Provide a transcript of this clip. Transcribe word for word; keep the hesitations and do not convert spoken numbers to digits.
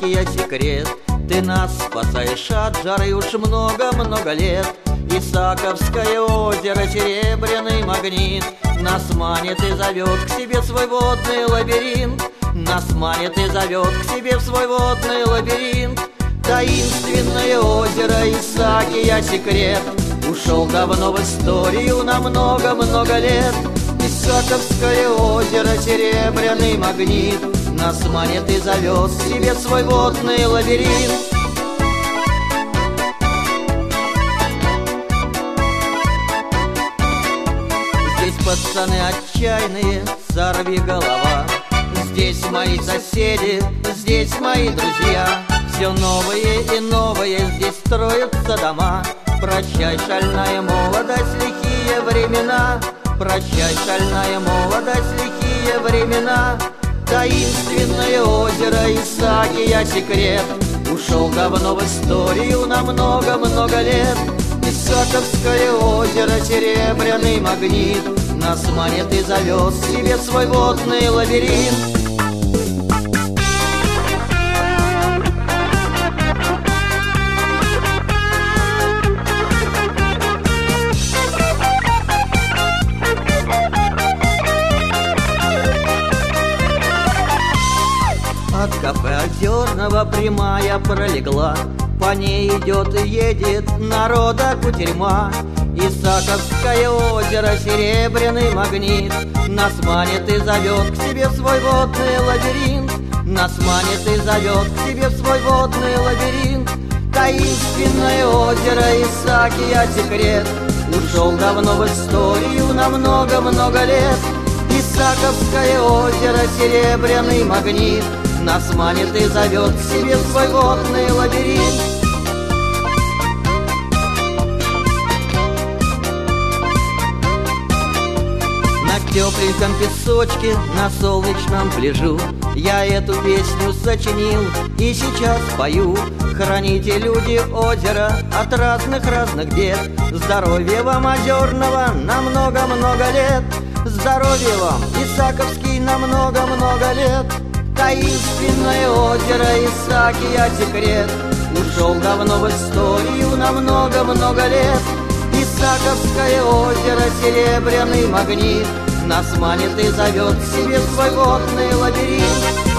Исаакия секрет. Ты нас спасаешь от жары уж много-много лет. Исааковское озеро, серебряный магнит, нас манит и зовет к себе в свой водный лабиринт. Нас манит и зовет к себе в свой водный лабиринт. Таинственное озеро Исаакия секрет ушел давно в историю на много-много лет. Исааковское озеро, серебряный магнит, нас манит и зовет к себе в свой водный лабиринт. Здесь пацаны отчаянные, сорви голова. Здесь мои соседи, здесь мои друзья. Все новые и новые, здесь строятся дома. Прощай, шальная молодость, лихие времена. Прощай, шальная молодость, лихие времена. Таинственное озеро Исаакия секрет ушел давно в историю на много-много лет. Исааковское озеро, серебряный магнит, нас манит и зовет к себе в свой водный лабиринт. От кафе Озерного прямая пролегла, по ней идет и едет народа кутерьма. Исааковское озеро, серебряный магнит, нас манит и зовет к себе в свой водный лабиринт. Нас манит и зовет к себе в свой водный лабиринт. Таинственное озеро Исаакия секрет ушел давно в историю на много-много лет. Исааковское озеро, серебряный магнит, нас манит и зовет к себе в свой водный лабиринт. На тепленьком песочке, на солнечном пляжу я эту песню сочинил и сейчас пою. Храните, люди, озеро от разных-разных бед. Здоровья вам озерного на много-много лет. Здоровья вам, Исааковский, на много-много лет. Таинственное озеро Исаакия секрет ушел давно в историю на много-много лет. Исааковское озеро, серебряный магнит, нас манит и зовет к себе в свой водный лабиринт.